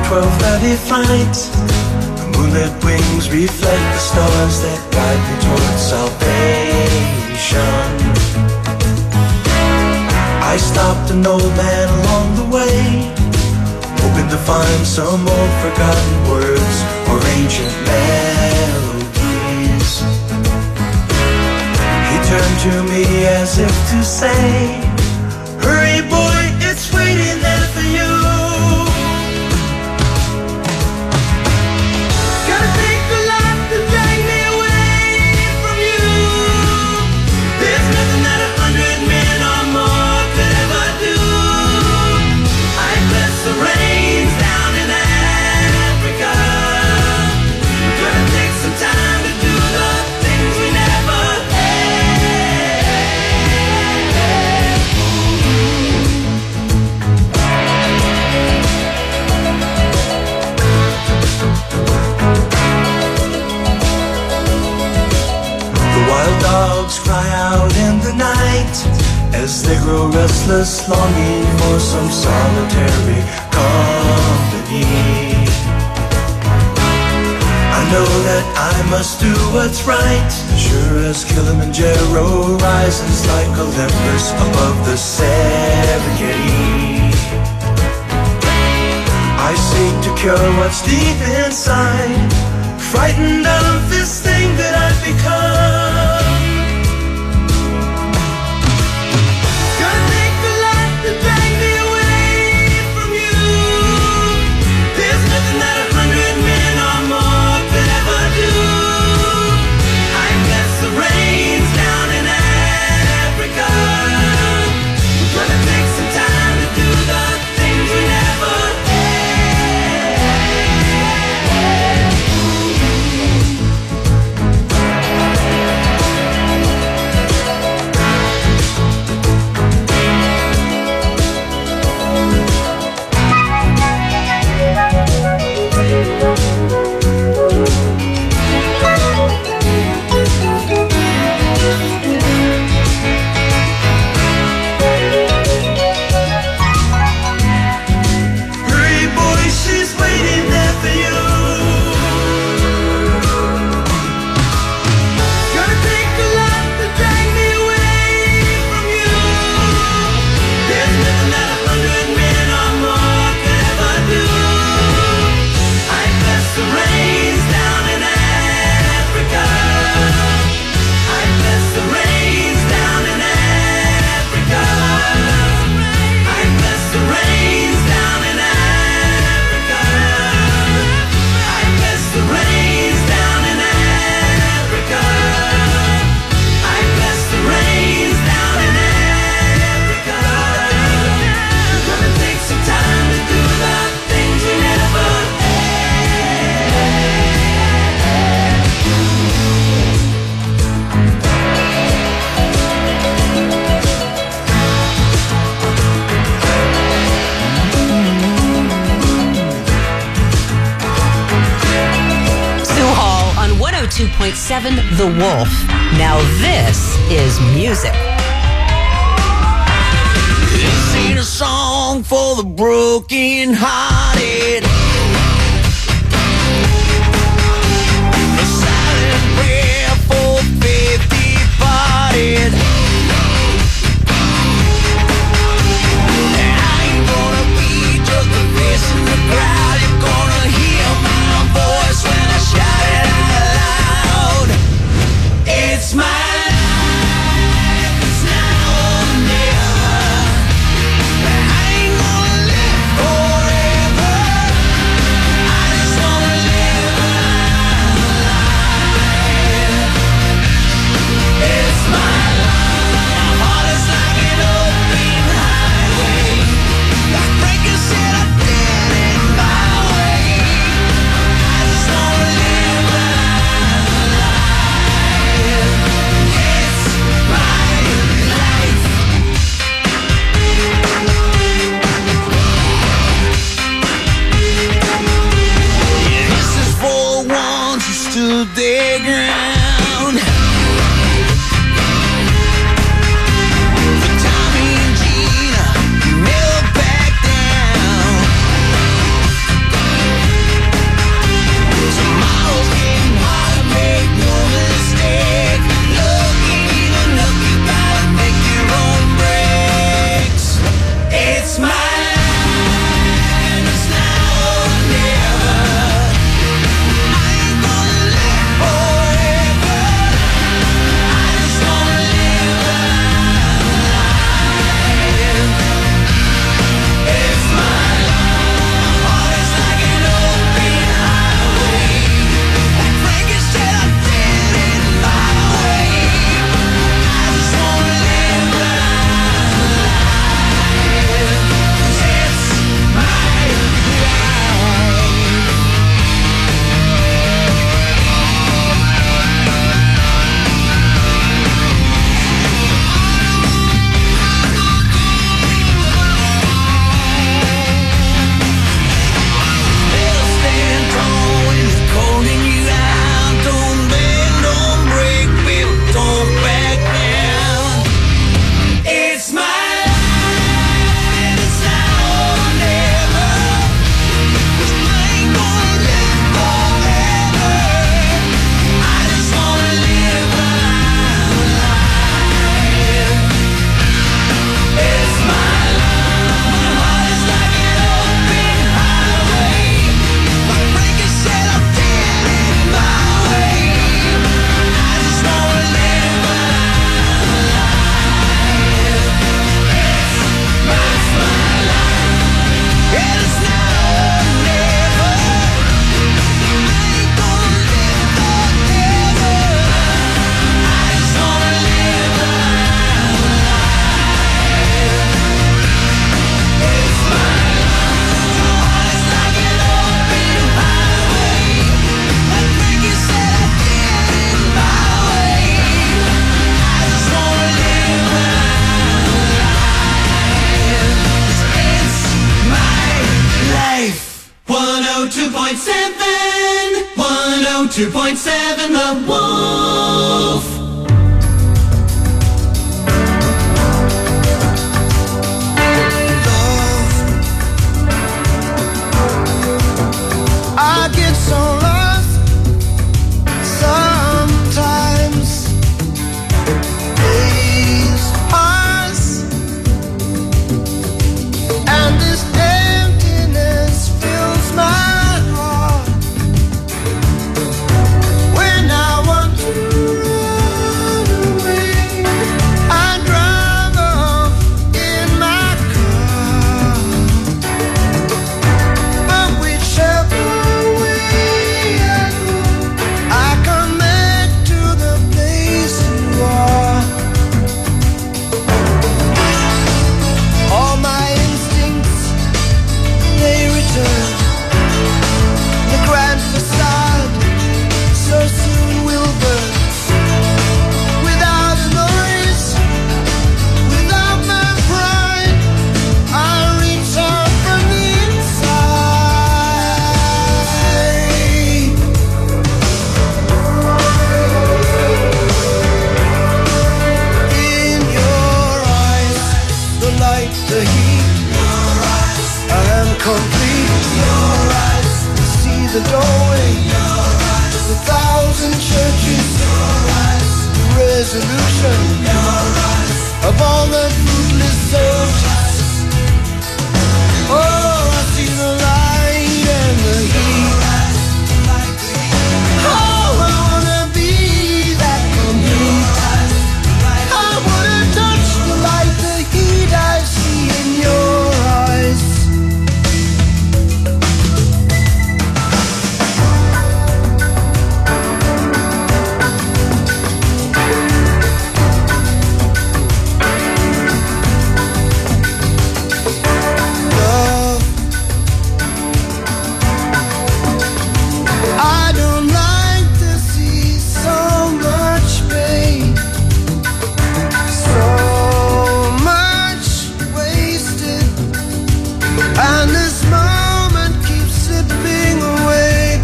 12:30 flight. The moonlit wings reflect the stars that guide me towards salvation. I stopped an old man along the way, hoping to find some old forgotten words or ancient melodies. He turned to me as if to say, "Hurry, boy, it's waiting there for you." Gotta take a lot to drag me away from you. There's nothing that 100 men or more could ever do. I bless the rains down in Africa. Gonna take some time to do the things we never dogs cry out in the night as they grow restless, longing for some solitary company. I know that I must do what's right, sure as Kilimanjaro rises like Olympus above the Serengeti. I seek to cure what's deep inside, frightened of this thing that I've become. The Wolf. Now this is music. This ain't a song for the broken hearted. A silent prayer for faith departed. I ain't gonna be just a face in the crowd. You're gonna hear my voice when I shout it out loud. It's my life, it's now or never. I ain't gonna live forever. 102.7 The Wolf. I get so lost sometimes. Days pass and this emptiness fills my heart. When I want to run away, I drive off in my car. But whichever the heat, your eyes, I am complete. Your eyes, see the doorway. Your eyes, 1,000 churches. Your eyes, the resolution. Your eyes, of all the fruitless searches. Oh, I see the light and the heat. Oh, I wanna be that complete. I wanna touch the light, the heat I see in your eyes. Love, I don't like to see so much pain, so much wasted, and this moment keeps slipping away.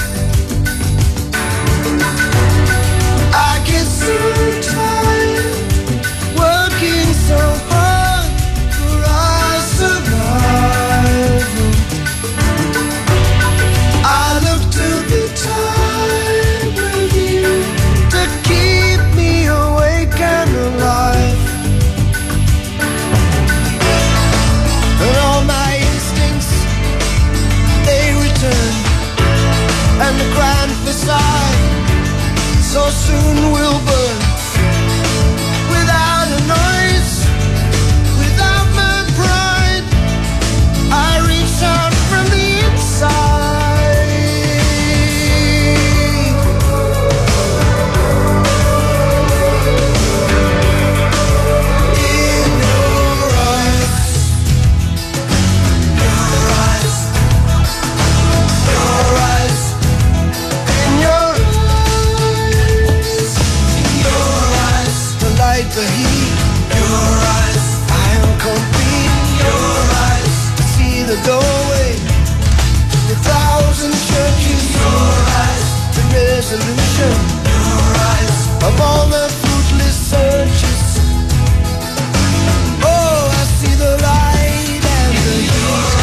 I get so tired working so hard for our survival. I look to the time with you to keep me awake and alive. And all my instincts, they return, and the grand facade so soon will burn. Without a noise, without my pride, I reach out from the inside. In your eyes, your eyes, your eyes, in your eyes, your eyes, the light, the heat, your eyes, I am complete. Your eyes, see the doorway, 1,000 churches. Your eyes, the resolution. Your eyes, of all the fruitless searches. Oh, I see the light and the heat.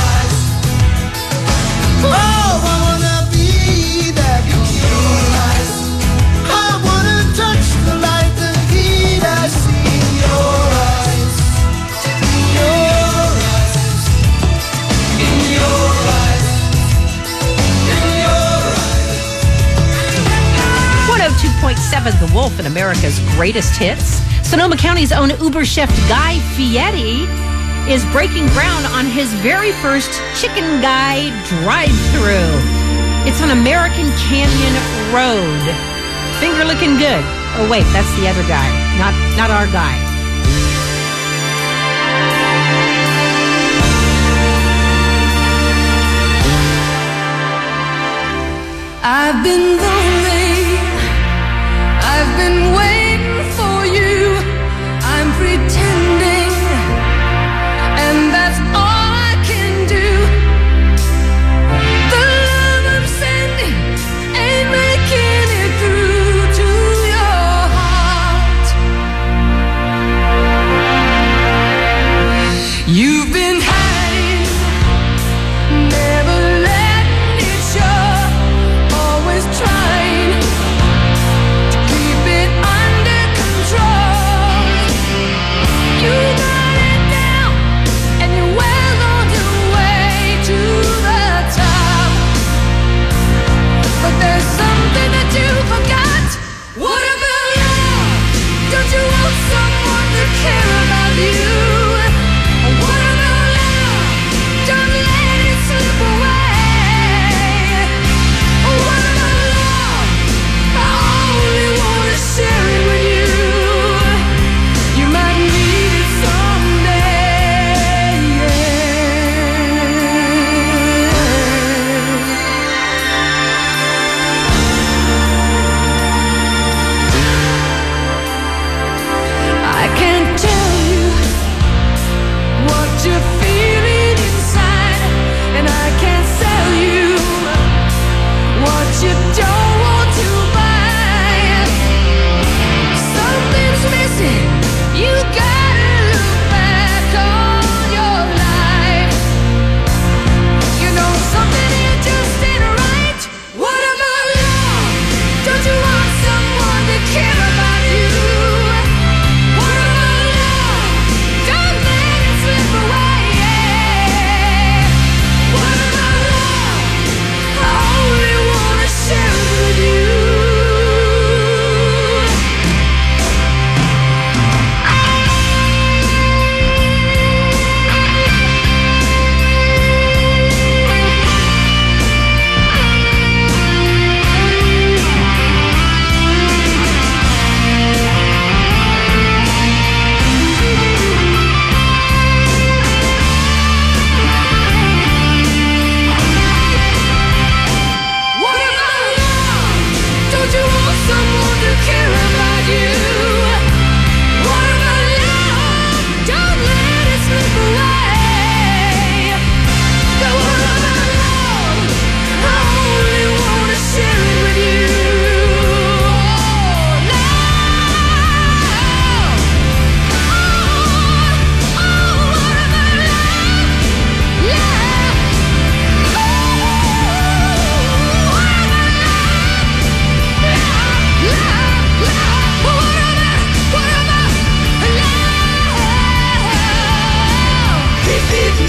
Oh, I wanna be that complete. I wanna touch the light, the heat I see in your eyes. In your eyes. In your eyes. In your eyes. 102.7 The Wolf in America's greatest hits. Sonoma County's own Uber chef Guy Fieri is breaking ground on his very first Chicken Guy drive-thru. It's on American Canyon Road. Finger looking good. Oh wait, that's the other guy, not our guy. I've been lonely, I've been waiting for you, I'm pretending, and that's all I can do. The love I'm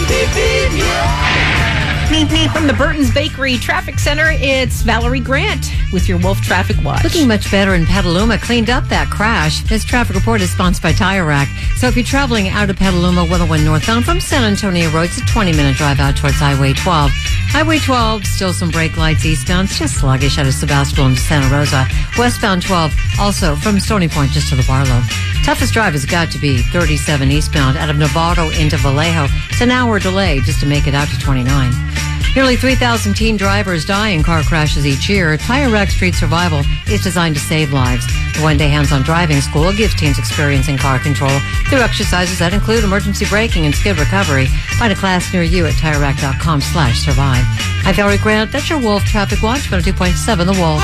beep, beep, yeah. From the Burton's Bakery Traffic Center, it's Valerie Grant with your Wolf Traffic Watch. Looking much better in Petaluma, cleaned up that crash. This traffic report is sponsored by Tire Rack. So if you're traveling out of Petaluma, 101 northbound from San Antonio Road, it's a 20-minute drive out towards Highway 12. Highway 12, still some brake lights eastbound. It's just sluggish out of Sebastopol into Santa Rosa. Westbound 12, also from Stony Point just to the Barlow. Toughest drive has got to be 37 eastbound out of Novato into Vallejo. It's an hour delay just to make it out to 29. Nearly 3,000 teen drivers die in car crashes each year. Tire Rack Street Survival is designed to save lives. The one-day hands-on driving school gives teens experience in car control through exercises that include emergency braking and skid recovery. Find a class near you at TireRack.com/survive. I'm Valerie Grant. That's your Wolf Traffic Watch, 102.7 The Wolf.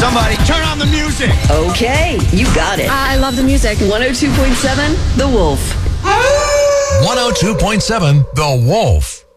Somebody turn on the music. Okay, you got it. I love the music. 102.7 The Wolf. 102.7 The Wolf.